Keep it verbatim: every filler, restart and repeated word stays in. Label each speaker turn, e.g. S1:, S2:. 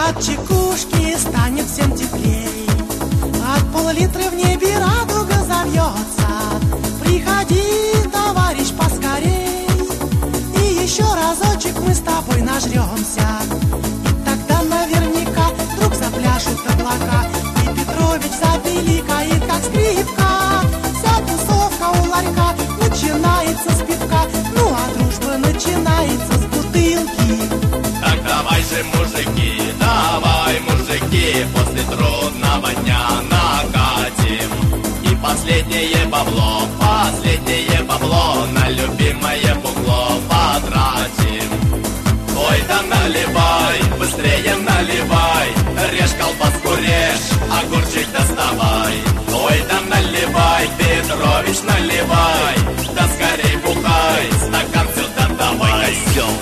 S1: От чекушки станет всем теплей, от пол-литра в небе радуга завьется. Приходи, товарищ, поскорей, и еще разочек мы с тобой нажремся. И тогда наверняка вдруг запляшут облака, и Петрович запиликает, как скрипка. Вся тусовка у ларька начинается с пивка, ну а дружба начинается с бутылки.
S2: Так давай же, мужики, давай, мужики, после трудного дня накатим. И последнее бабло, последнее бабло на любимое бухло потратим. Ой, да наливай, быстрее наливай, режь колбаску, режь, огурчик доставай. Ой, да наливай, Петрович, наливай.